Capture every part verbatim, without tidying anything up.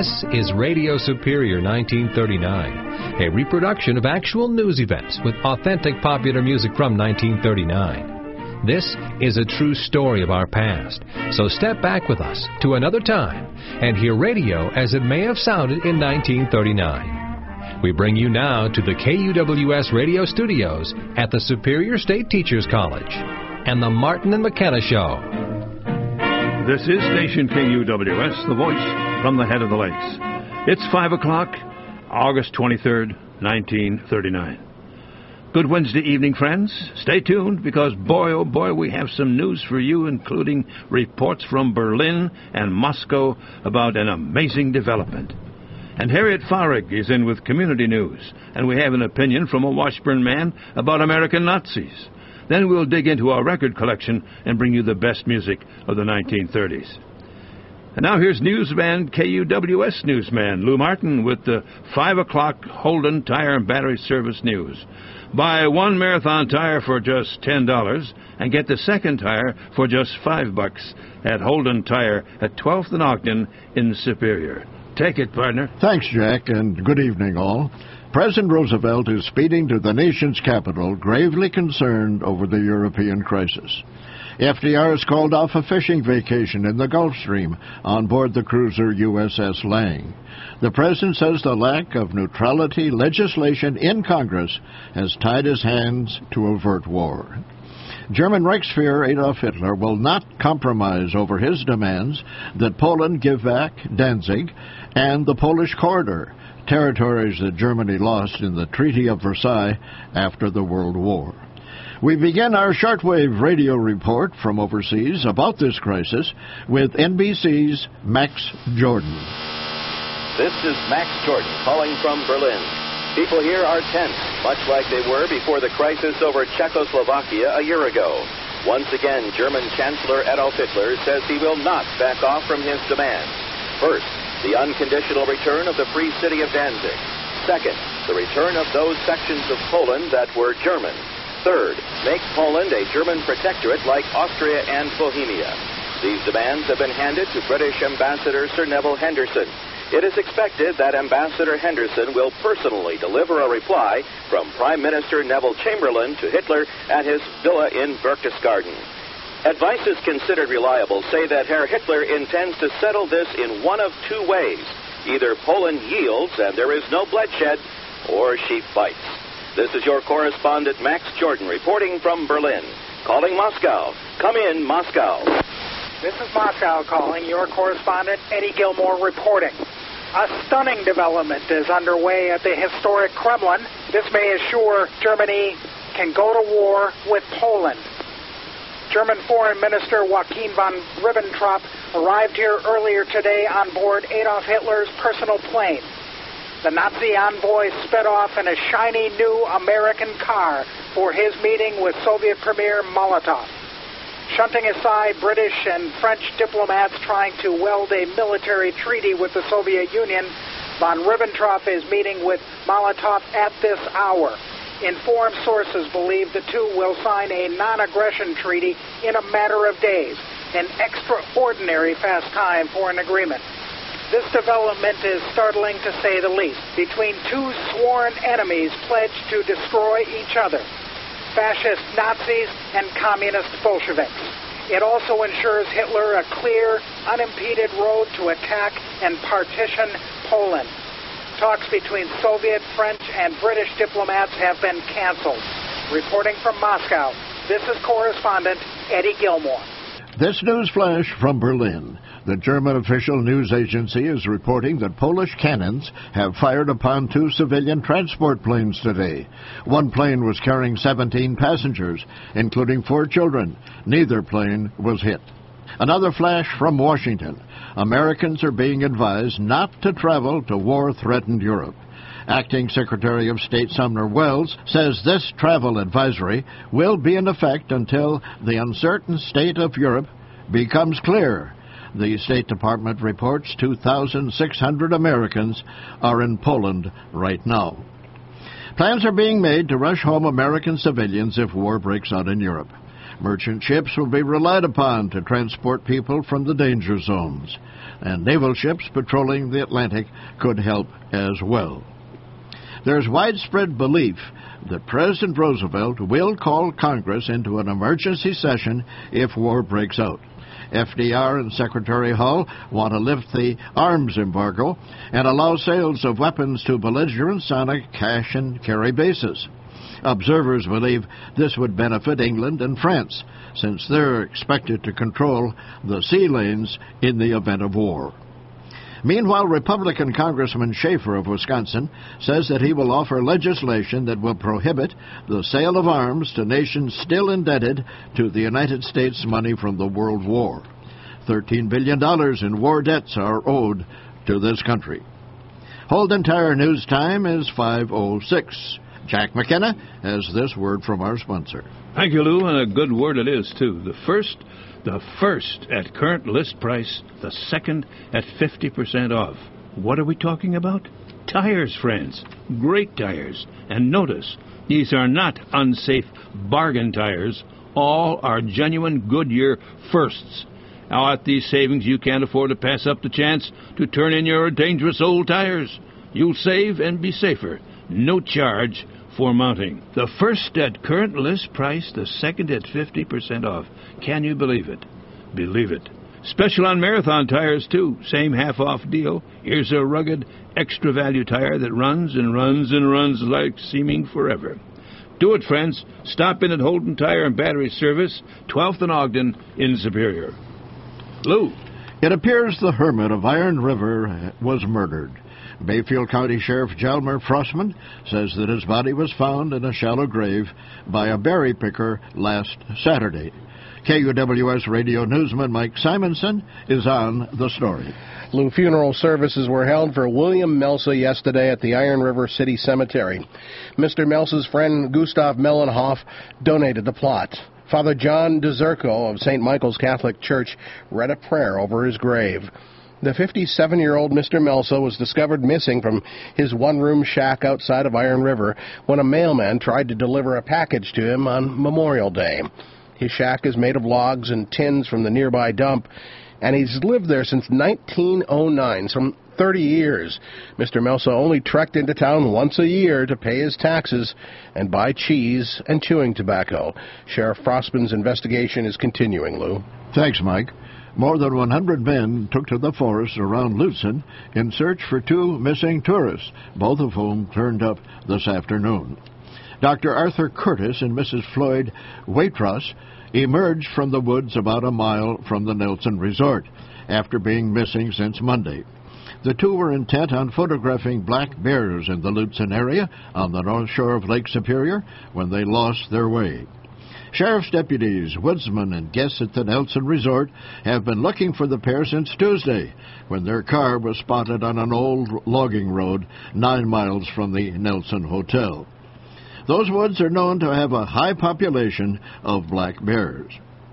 This is Radio Superior nineteen thirty-nine, a reproduction of actual news events with authentic popular music from nineteen thirty-nine. This is a true story of our past, so step back with us to another time and hear radio as it may have sounded in nineteen thirty-nine. We bring you now to the K U W S radio studios at the Superior State Teachers College and the Martin and McKenna Show. This is Station K U W S, the voice from the head of the lakes. It's five o'clock, August twenty-third, nineteen thirty-nine. Good Wednesday evening, friends. Stay tuned because, boy, oh boy, we have some news for you, including reports from Berlin and Moscow about an amazing development. And Harriet Farrig is in with community news, and we have an opinion from a Washburn man about American Nazis. Then we'll dig into our record collection and bring you the best music of the nineteen thirties. And now here's newsman, K U W S newsman, Lou Martin, with the five o'clock Holden Tire and Battery Service news. Buy one Marathon tire for just ten dollars and get the second tire for just five bucks at Holden Tire at twelfth and Ogden in Superior. Take it, partner. Thanks, Jack, and good evening, all. President Roosevelt is speeding to the nation's capital, gravely concerned over the European crisis. F D R has called off a fishing vacation in the Gulf Stream on board the cruiser U S S Lang. The president says the lack of neutrality legislation in Congress has tied his hands to avert war. German Reichsfuhrer Adolf Hitler will not compromise over his demands that Poland give back Danzig and the Polish corridor, territories that Germany lost in the Treaty of Versailles after the World War. We begin our shortwave radio report from overseas about this crisis with N B C's Max Jordan. This is Max Jordan calling from Berlin. People here are tense, much like they were before the crisis over Czechoslovakia a year ago. Once again, German Chancellor Adolf Hitler says he will not back off from his demands. First, the unconditional return of the free city of Danzig. Second, the return of those sections of Poland that were German. Third, make Poland a German protectorate like Austria and Bohemia. These demands have been handed to British Ambassador Sir Neville Henderson. It is expected that Ambassador Henderson will personally deliver a reply from Prime Minister Neville Chamberlain to Hitler at his villa in Berchtesgaden. Advices considered reliable say that Herr Hitler intends to settle this in one of two ways. Either Poland yields and there is no bloodshed, or she fights. This is your correspondent Max Jordan reporting from Berlin. Calling Moscow. Come in, Moscow. This is Moscow calling. Your correspondent Eddie Gilmore reporting. A stunning development is underway at the historic Kremlin. This may assure Germany can go to war with Poland. German Foreign Minister Joachim von Ribbentrop arrived here earlier today on board Adolf Hitler's personal plane. The Nazi envoy sped off in a shiny new American car for his meeting with Soviet Premier Molotov. Shunting aside British and French diplomats trying to weld a military treaty with the Soviet Union, von Ribbentrop is meeting with Molotov at this hour. Informed sources believe the two will sign a non-aggression treaty in a matter of days, an extraordinary fast time for an agreement. This development is startling to say the least, between two sworn enemies pledged to destroy each other, fascist Nazis and communist Bolsheviks. It also ensures Hitler a clear, unimpeded road to attack and partition Poland. Talks between Soviet, French, and British diplomats have been canceled. Reporting from Moscow, this is correspondent Eddie Gilmore. This news flash from Berlin. The German official news agency is reporting that Polish cannons have fired upon two civilian transport planes today. One plane was carrying seventeen passengers, including four children. Neither plane was hit. Another flash from Washington. Americans are being advised not to travel to war-threatened Europe. Acting Secretary of State Sumner Welles says this travel advisory will be in effect until the uncertain state of Europe becomes clear. The State Department reports two thousand six hundred Americans are in Poland right now. Plans are being made to rush home American civilians if war breaks out in Europe. Merchant ships will be relied upon to transport people from the danger zones, and naval ships patrolling the Atlantic could help as well. There's widespread belief that President Roosevelt will call Congress into an emergency session if war breaks out. F D R and Secretary Hull want to lift the arms embargo and allow sales of weapons to belligerents on a cash-and-carry basis. Observers believe this would benefit England and France, since they're expected to control the sea lanes in the event of war. Meanwhile, Republican Congressman Schaefer of Wisconsin says that he will offer legislation that will prohibit the sale of arms to nations still indebted to the United States money from the World War. thirteen billion dollars in war debts are owed to this country. Holden Tire News Time is five oh six. Jack McKenna has this word from our sponsor. Thank you, Lou, and a good word it is, too. The first, the first at current list price, the second at fifty percent off. What are we talking about? Tires, friends. Great tires. And notice, these are not unsafe bargain tires. All are genuine Goodyear firsts. Now, at these savings, you can't afford to pass up the chance to turn in your dangerous old tires. You'll save and be safer. No charge for mounting. The first at current list price, the second at fifty percent off. Can you believe it? Believe it. Special on Marathon tires, too. Same half-off deal. Here's a rugged, extra-value tire that runs and runs and runs like seeming forever. Do it, friends. Stop in at Holden Tire and Battery Service, twelfth and Ogden in Superior. Lou. It appears the hermit of Iron River was murdered. Bayfield County Sheriff Jalmer Frostman says that his body was found in a shallow grave by a berry picker last Saturday. K U W S radio newsman Mike Simonson is on the story. Lou, funeral services were held for William Melsa yesterday at the Iron River City Cemetery. Mister Melsa's friend Gustav Mellenhoff donated the plot. Father John DeZerko of Saint Michael's Catholic Church read a prayer over his grave. The fifty-seven-year-old Mister Melsa was discovered missing from his one-room shack outside of Iron River when a mailman tried to deliver a package to him on Memorial Day. His shack is made of logs and tins from the nearby dump, and he's lived there since nineteen oh nine, some thirty years. Mister Melsa only trekked into town once a year to pay his taxes and buy cheese and chewing tobacco. Sheriff Frostman's investigation is continuing, Lou. Thanks, Mike. More than one hundred men took to the forest around Lutsen in search for two missing tourists, both of whom turned up this afternoon. Doctor Arthur Curtis and Missus Floyd Waitross emerged from the woods about a mile from the Nelson Resort after being missing since Monday. The two were intent on photographing black bears in the Lutsen area on the north shore of Lake Superior when they lost their way. Sheriff's deputies, woodsmen, and guests at the Nelson Resort have been looking for the pair since Tuesday, when their car was spotted on an old logging road nine miles from the Nelson Hotel. Those woods are known to have a high population of black bears.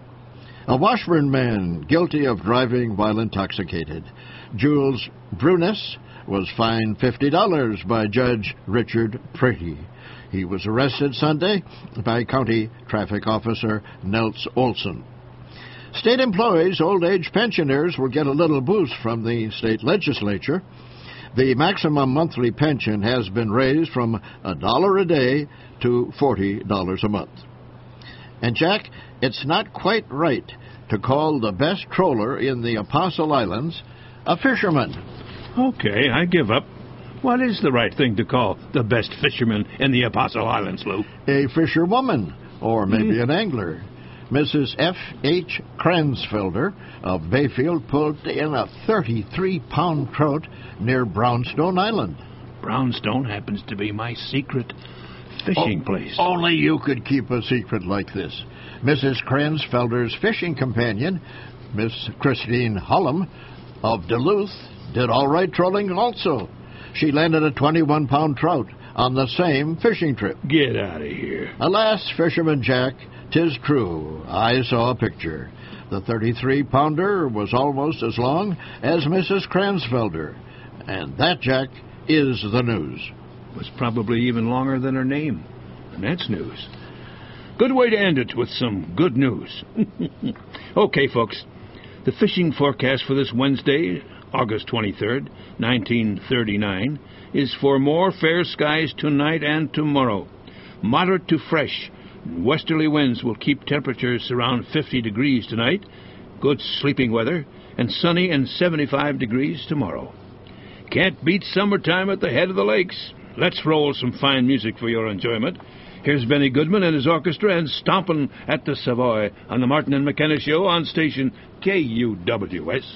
A Washburn man guilty of driving while intoxicated, Jules Brunes, was fined fifty dollars by Judge Richard Pretty. He was arrested Sunday by County Traffic Officer Nels Olson. State employees, old age pensioners, will get a little boost from the state legislature. The maximum monthly pension has been raised from a dollar a day to forty dollars a month. And, Jack, it's not quite right to call the best troller in the Apostle Islands a fisherman. Okay, I give up. What is the right thing to call the best fisherman in the Apostle Islands, Lou? A fisherwoman, or maybe mm. an angler. Missus F H Kransfelder of Bayfield pulled in a thirty-three pound trout near Brownstone Island. Brownstone happens to be my secret fishing oh, place. Only you could keep a secret like this. Missus Kransfelder's fishing companion, Miss Christine Hullum of Duluth, did all right trolling also. She landed a twenty-one pound trout on the same fishing trip. Get out of here. Alas, Fisherman Jack, 'tis true, I saw a picture. The thirty-three pounder was almost as long as Missus Kransfelder. And that, Jack, is the news. Was probably even longer than her name. And that's news. Good way to end it with some good news. Okay, folks. The fishing forecast for this Wednesday, August twenty-third, nineteen thirty-nine, is for more fair skies tonight and tomorrow. Moderate to fresh westerly winds will keep temperatures around fifty degrees tonight, good sleeping weather, and sunny and seventy-five degrees tomorrow. Can't beat summertime at the head of the lakes. Let's roll some fine music for your enjoyment. Here's Benny Goodman and his orchestra and Stompin' at the Savoy on the Martin and McKenna Show on station K U W S.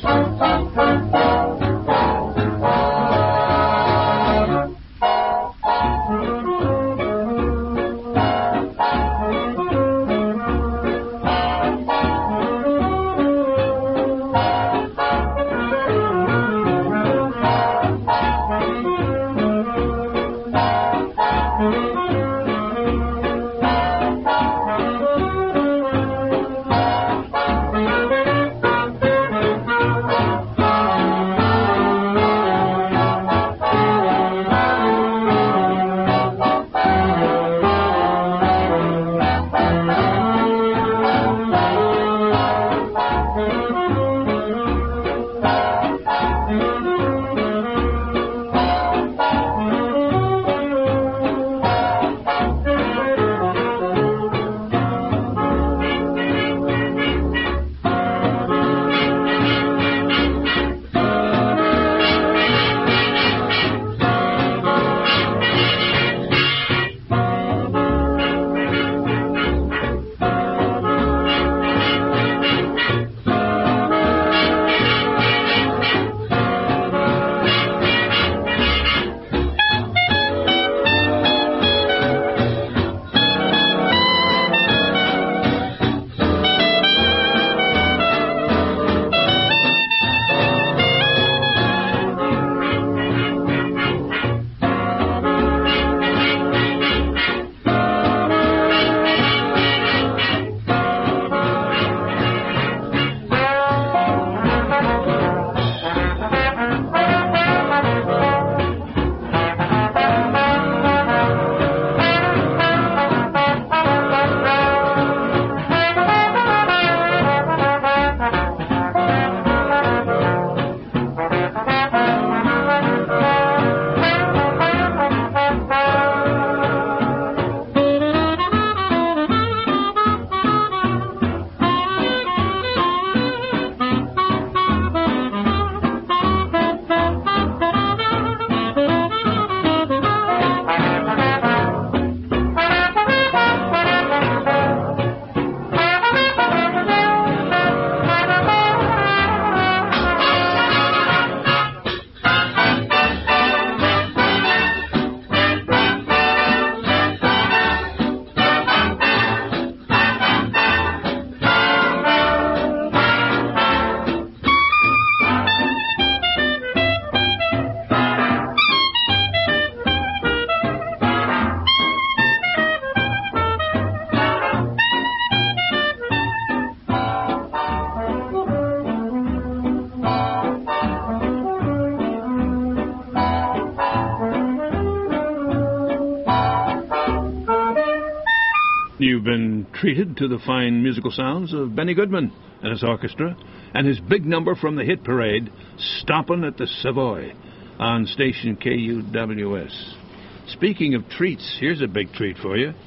You've been treated to the fine musical sounds of Benny Goodman and his orchestra and his big number from the hit parade, Stompin' at the Savoy, on station K U W S. Speaking of treats, here's a big treat for you.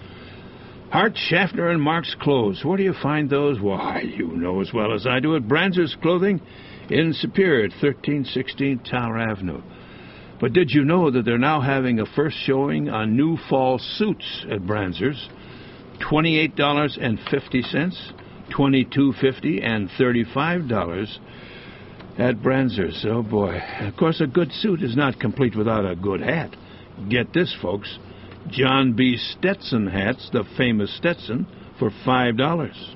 Hart, Schaffner, and Mark's Clothes. Where do you find those? Why, you know as well as I do at Branzer's Clothing in Superior at thirteen sixteen Tower Avenue. But did you know that they're now having a first showing on new fall suits at Branzer's? twenty-eight dollars and fifty cents, twenty-two fifty, and thirty-five dollars at Branzer's. Oh, boy. Of course, a good suit is not complete without a good hat. Get this, folks. John B. Stetson hats, the famous Stetson, for five dollars.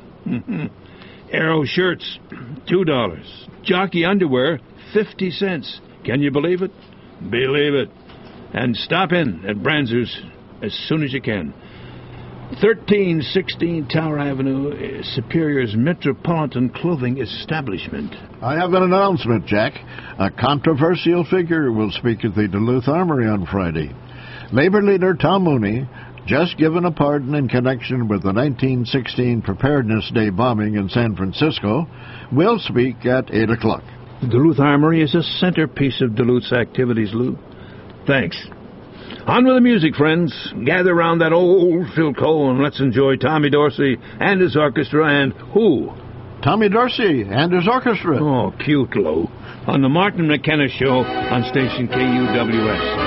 Arrow shirts, two dollars. Jockey underwear, fifty cents. Can you believe it? Believe it. And stop in at Branzer's as soon as you can. thirteen sixteen Tower Avenue, Superior's Metropolitan Clothing Establishment. I have an announcement, Jack. A controversial figure will speak at the Duluth Armory on Friday. Labor leader Tom Mooney just given a pardon in connection with the nineteen sixteen Preparedness Day bombing in San Francisco, will speak at eight o'clock. The Duluth Armory is a centerpiece of Duluth's activities, Lou. Thanks. On with the music, friends. Gather round that old Philco and let's enjoy Tommy Dorsey and his orchestra and who? Tommy Dorsey and his orchestra. Oh, cute, Lou. On the Martin McKenna Show on station K U W S.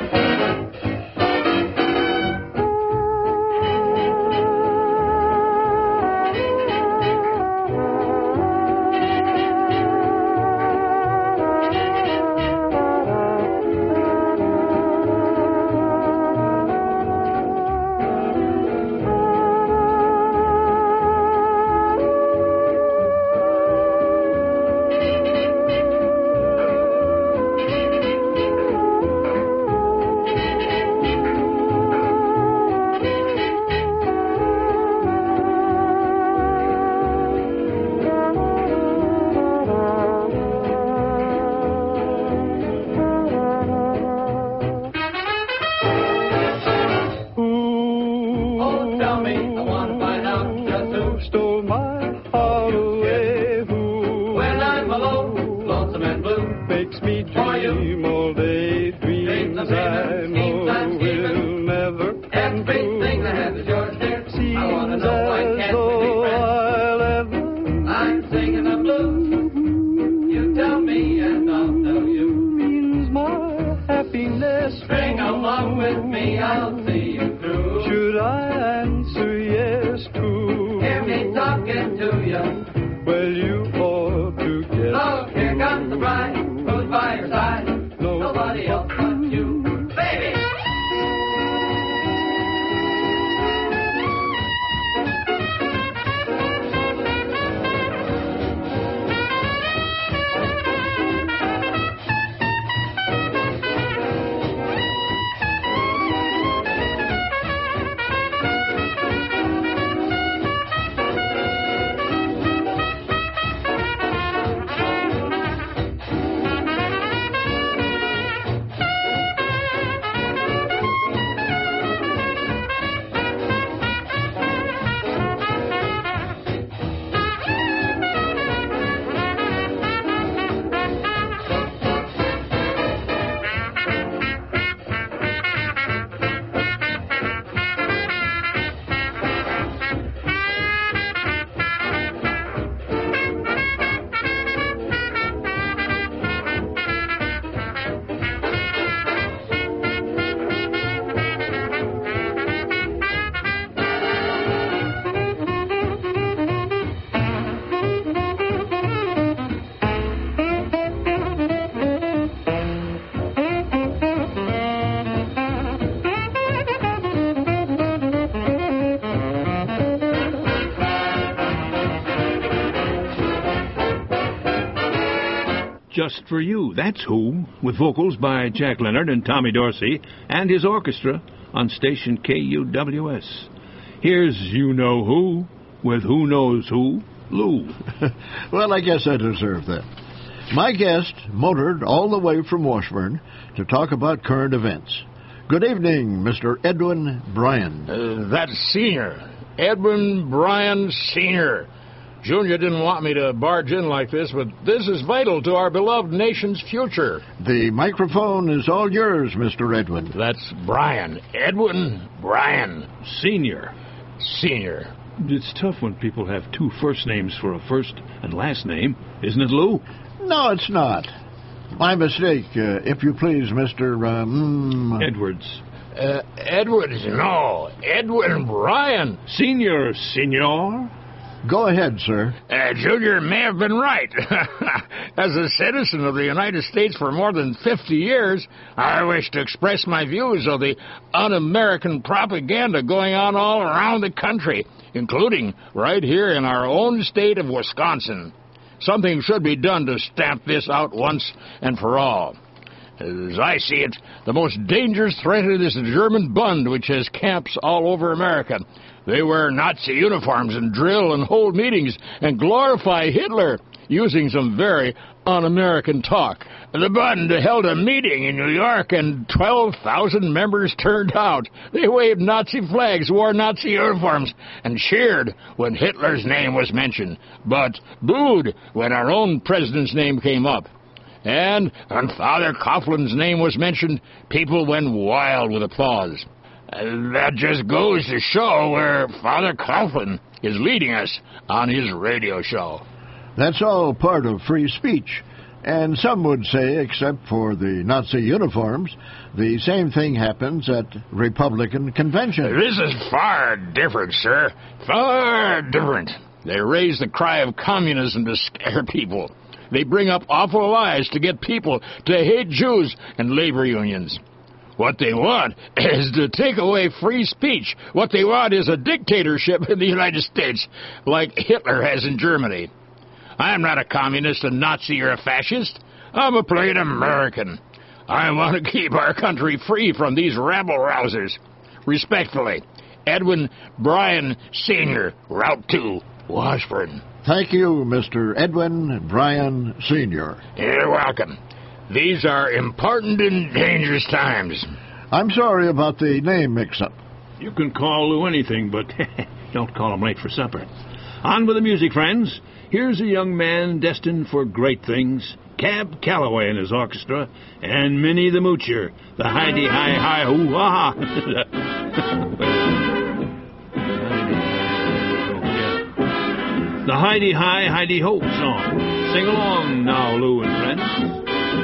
Just for You, that's who, with vocals by Jack Leonard and Tommy Dorsey and his orchestra on station K U W S. Here's You Know Who, with Who Knows Who, Lou. Well, I guess I deserve that. My guest motored all the way from Washburn to talk about current events. Good evening, Mister Edwin Bryan. Uh, that's Senior. Edwin Bryan Senior Junior didn't want me to barge in like this, but this is vital to our beloved nation's future. The microphone is all yours, Mister Edwin. That's Bryan. Edwin Bryan. Senior. Senior. It's tough when people have two first names for a first and last name, isn't it, Lou? No, it's not. My mistake, uh, if you please, Mister Um, Edwards. Uh, Edwards, no. Edwin Bryan. Senior, senor. Go ahead, sir. Uh, Junior may have been right. As a citizen of the United States for more than fifty years, I wish to express my views of the un-American propaganda going on all around the country, including right here in our own state of Wisconsin. Something should be done to stamp this out once and for all. As I see it, the most dangerous threat is the German Bund, which has camps all over America. They wear Nazi uniforms and drill and hold meetings and glorify Hitler. using some very un-American talk. The Bund held a meeting in New York, and twelve thousand members turned out. They waved Nazi flags, wore Nazi uniforms, and cheered when Hitler's name was mentioned, but booed when our own president's name came up. And when Father Coughlin's name was mentioned, people went wild with applause. Uh, that just goes to show where Father Coughlin is leading us on his radio show. That's all part of free speech. And some would say, except for the Nazi uniforms, the same thing happens at Republican conventions. This is far different, sir. Far different. They raise the cry of communism to scare people. They bring up awful lies to get people to hate Jews and labor unions. What they want is to take away free speech. What they want is a dictatorship in the United States, like Hitler has in Germany. I'm not a communist, a Nazi, or a fascist. I'm a plain American. I want to keep our country free from these rabble-rousers. Respectfully, Edwin Bryan Senior, Route two, Washburn. Thank you, Mister Edwin Bryan Senior You're welcome. These are important and dangerous times. I'm sorry about the name mix-up. You can call Lou anything, but don't call him late for supper. On with the music, friends. Here's a young man destined for great things. Cab Calloway and his orchestra, and Minnie the Moocher, the Hi-de-hi-hi-hoo-ha. The Hi-de-hi, hi-de-ho song. Sing along now, Lou and friends.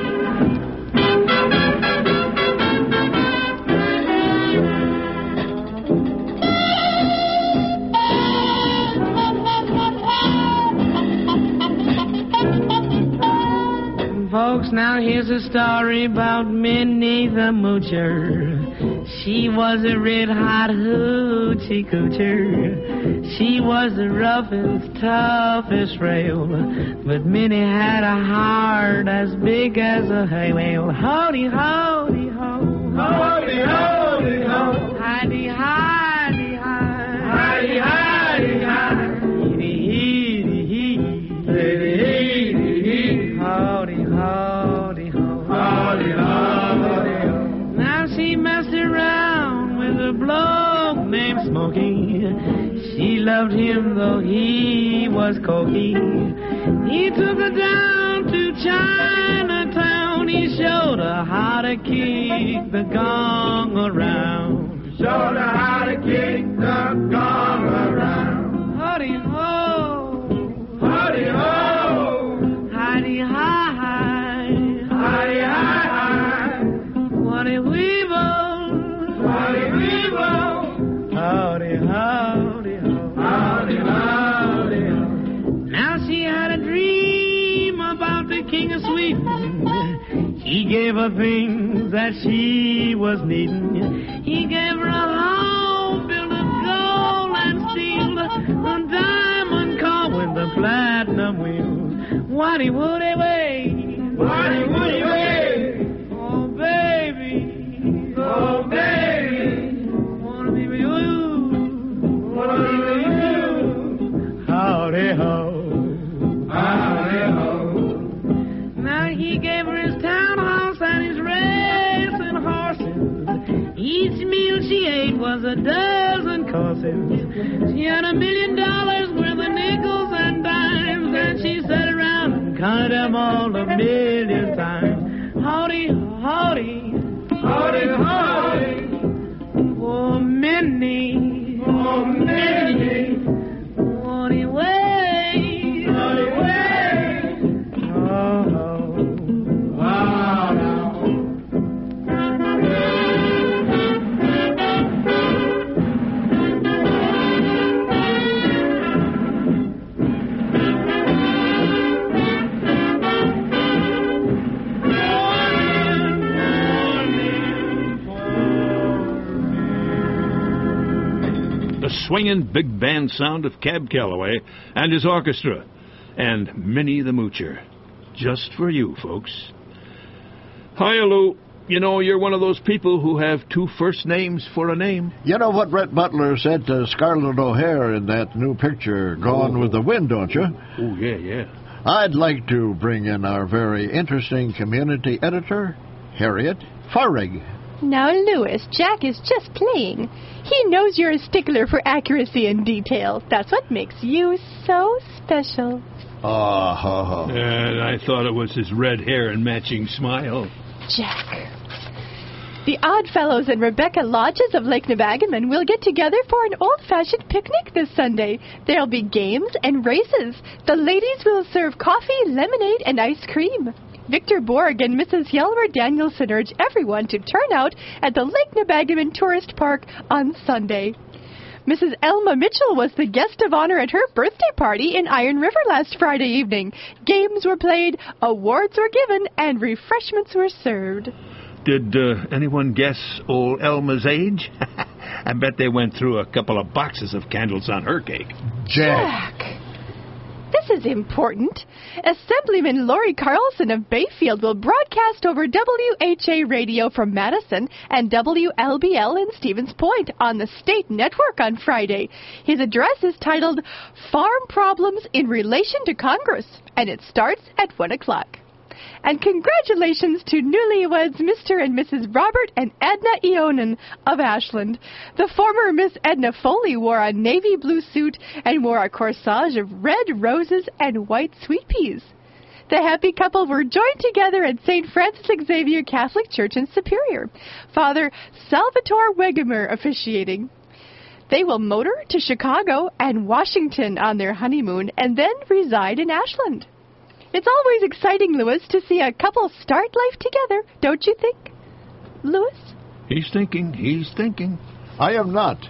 Folks, now here's a story about Minnie the Moocher. She was a red-hot hoochie coocher. She was the roughest, toughest rail, but Minnie had a heart as big as a hay whale. Howdy, howdy, ho. Howdy, howdy, ho. Hidey, hidey, hi. Hidey, hidey, hi. Heedy, heedy, heedy. Howdy, howdy, ho. Howdy, howdy, ho. Now she messed around with a bloke named Smokey. She loved him though he was cocky. He took her down to Chinatown. He showed her how to kick the gong around. Showed her how to kick the gong around. Howdy ho, howdy ho, howdy hi hi, howdy hi hi. Waddy weevil, waddy weevil, howdy howdy ho, howdy howdy ho. Now she had a dream about the King of Sweden. He gave her things that she was needing. He gave her a home built of gold and steel, a diamond car with the platinum wheels. Waddy woody way, waddy woody way. Oh baby, oh baby, wanna be with you, wanna be with you. Howdy ho, howdy ho. Now he gave her his townhouse and his racing horses. Each meal she ate was a dozen courses. She had a million dollars worth of nickels and dimes, and she sat around and counted them all a million times. Howdy, howdy, howdy, howdy. Oh, Minnie, oh, Minnie. Howdy, way, howdy, way. Oh, oh. The swinging big band sound of Cab Calloway and his orchestra, and Minnie the Moocher. Just for you, folks. Hi, Lou. You know, you're one of those people who have two first names for a name. You know what Rhett Butler said to Scarlett O'Hara in that new picture, Gone oh. with the Wind, don't you? Oh, yeah, yeah. I'd like to bring in our very interesting community editor, Harriet Farrig. Now, Louis, Jack is just playing. He knows you're a stickler for accuracy and detail. That's what makes you so special. Ah, ha, ha. And I thought it was his red hair and matching smile. Jack. The Oddfellows and Rebecca Lodges of Lake Nebagamon will get together for an old-fashioned picnic this Sunday. There'll be games and races. The ladies will serve coffee, lemonade, and ice cream. Victor Borg and Missus Yelmer Danielson urge everyone to turn out at the Lake Nebagamon Tourist Park on Sunday. Missus Elma Mitchell was the guest of honor at her birthday party in Iron River last Friday evening. Games were played, awards were given, and refreshments were served. Did uh, anyone guess old Elma's age? I bet they went through a couple of boxes of candles on her cake. Jack. Jack. This is important. Assemblyman Lori Carlson of Bayfield will broadcast over W H A radio from Madison and W L B L in Stevens Point on the state network on Friday. His address is titled Farm Problems in Relation to Congress, and it starts at one o'clock. And congratulations to newlyweds Mister and Missus Robert and Edna Eonin of Ashland. The former Miss Edna Foley wore a navy blue suit and wore a corsage of red roses and white sweet peas. The happy couple were joined together at Saint Francis Xavier Catholic Church in Superior. Father Salvatore Wegemer officiating. They will motor to Chicago and Washington on their honeymoon and then reside in Ashland. It's always exciting, Louis, to see a couple start life together, don't you think? Louis? He's thinking, he's thinking. I am not.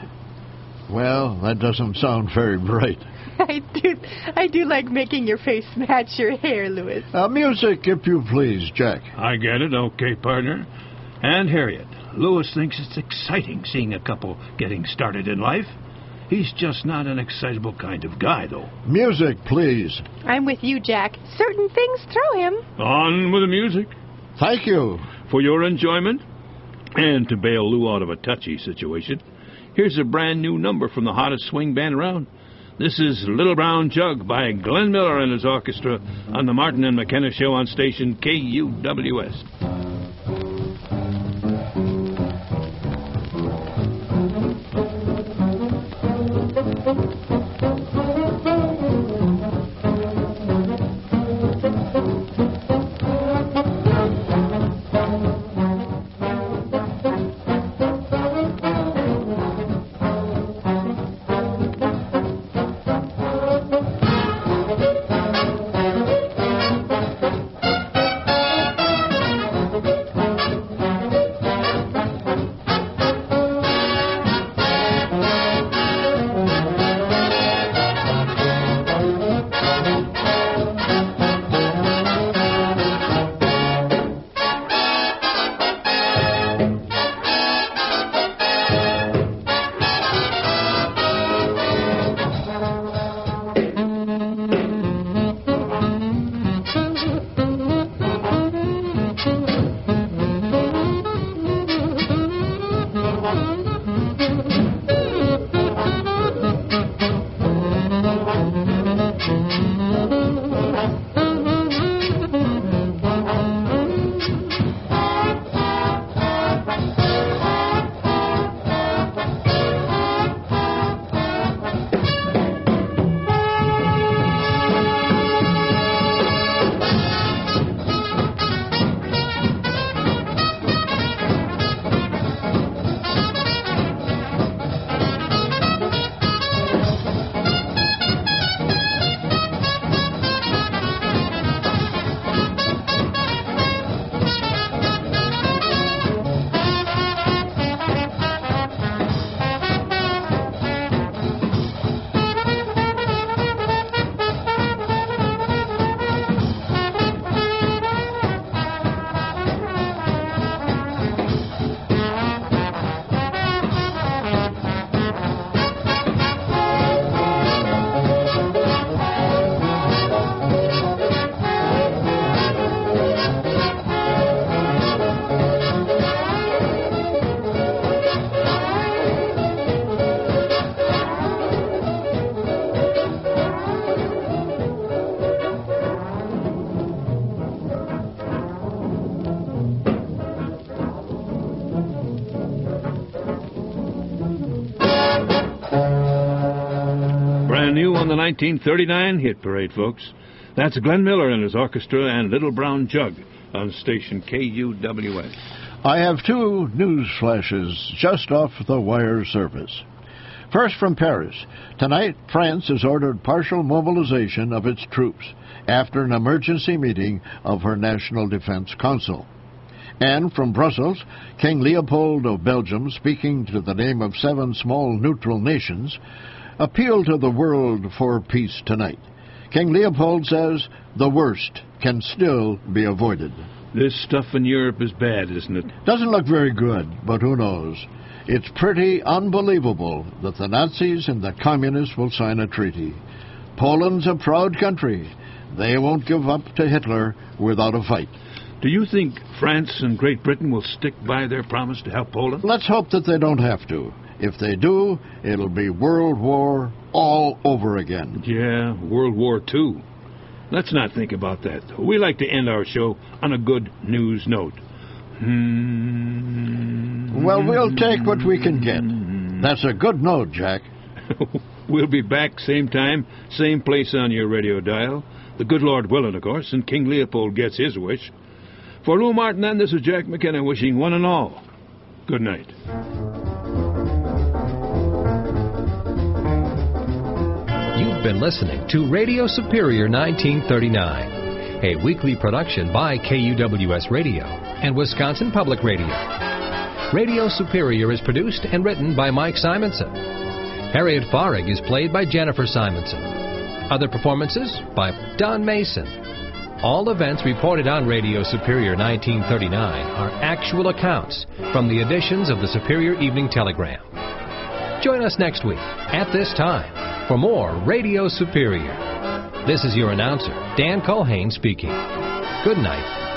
Well, that doesn't sound very bright. I do I do like making your face match your hair, Louis. Uh, music, if you please, Jack. I get it. Okay, partner. And Harriet, Louis thinks it's exciting seeing a couple getting started in life. He's just not an excitable kind of guy, though. Music, please. I'm with you, Jack. Certain things throw him. On with the music. Thank you. For your enjoyment, and to bail Lou out of a touchy situation, here's a brand new number from the hottest swing band around. This is Little Brown Jug by Glenn Miller and his orchestra on the Martin and McKenna Show on station K U W S. nineteen thirty-nine hit parade, folks. That's Glenn Miller and his orchestra and Little Brown Jug on station K U W S. I have two news flashes just off the wire service. First from Paris. Tonight, France has ordered partial mobilization of its troops after an emergency meeting of her National Defense Council. And from Brussels, King Leopold of Belgium, speaking to the name of seven small neutral nations, appealed to the world for peace tonight. King Leopold says the worst can still be avoided. This stuff in Europe is bad, isn't it? Doesn't look very good, but who knows? It's pretty unbelievable that the Nazis and the Communists will sign a treaty. Poland's a proud country. They won't give up to Hitler without a fight. Do you think France and Great Britain will stick by their promise to help Poland? Let's hope that they don't have to. If they do, it'll be World War all over again. Yeah, World War Two. Let's not think about that. We like to end our show on a good news note. Hmm. Well, we'll take what we can get. That's a good note, Jack. We'll be back same time, same place on your radio dial. The good Lord willing, of course, and King Leopold gets his wish. For Lou Martin, and this is Jack McKenna wishing one and all good night. You've been listening to Radio Superior nineteen thirty-nine, a weekly production by K U W S Radio and Wisconsin Public Radio. Radio Superior is produced and written by Mike Simonson. Harriet Farrig is played by Jennifer Simonson. Other performances by Don Mason. All events reported on Radio Superior nineteen thirty-nine are actual accounts from the editions of the Superior Evening Telegram. Join us next week at this time for more Radio Superior. This is your announcer, Dan Culhane, speaking. Good night.